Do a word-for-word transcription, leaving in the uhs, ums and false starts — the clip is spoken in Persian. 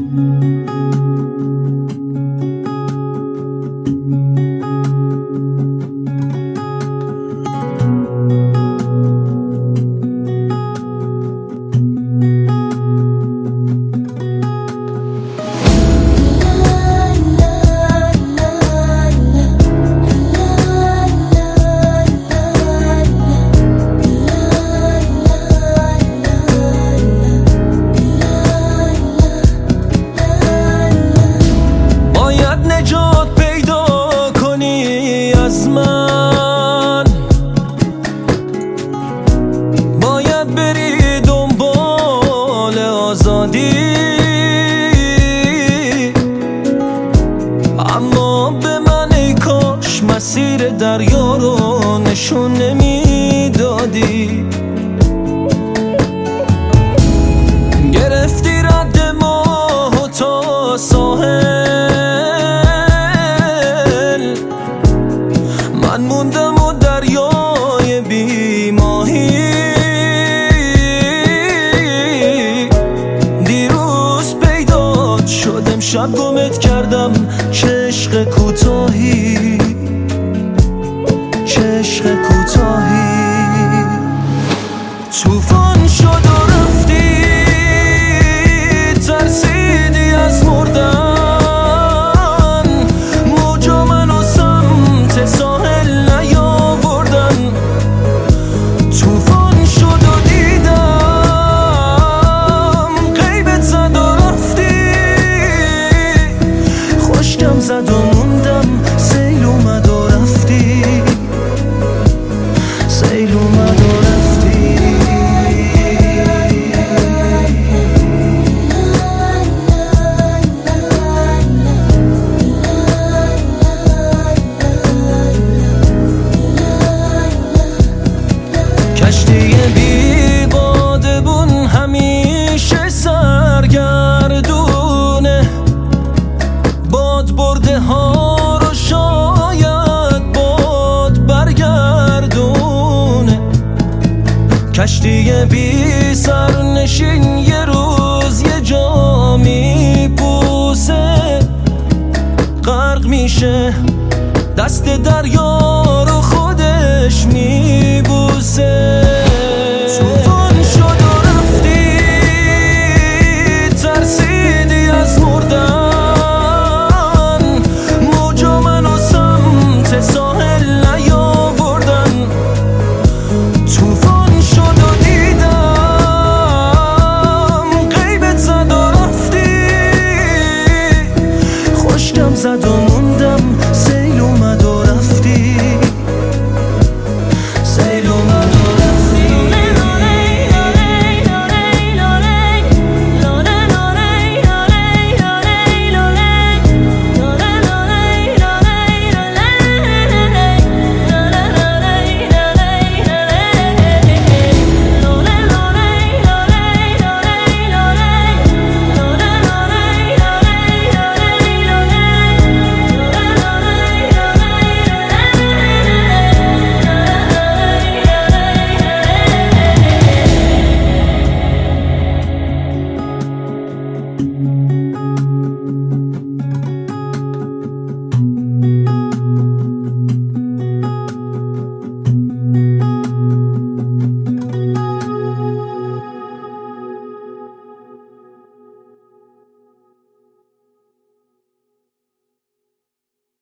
باید بری دنبال آزادی، اما به من ای کاش مسیر دریا رو نشون نمیدادی. گرفتی رد ماه تا ساحل، من موندم و دریای بی ماهی. دیروز پیدات شدم، شب گمت کردم، چه عشق کوتاهی، چه عشق کوتاهی. طوفان شد و رفتی، ترسیدی از مردن، موجا منو سمت ساحل نیاوردن. طوفان شد و دیدم غیبت زد و رفتی، خشکم زد و موندم، سیل اومد و رفتی، سیل اومد و رفتی. کشتی بی بادبون همیشه سرگردونه، باد برده ها رو شاید باد برگردونه. کشتی بی سرنشین یه روز یه جا میپوسه، غرق میشه دست دریا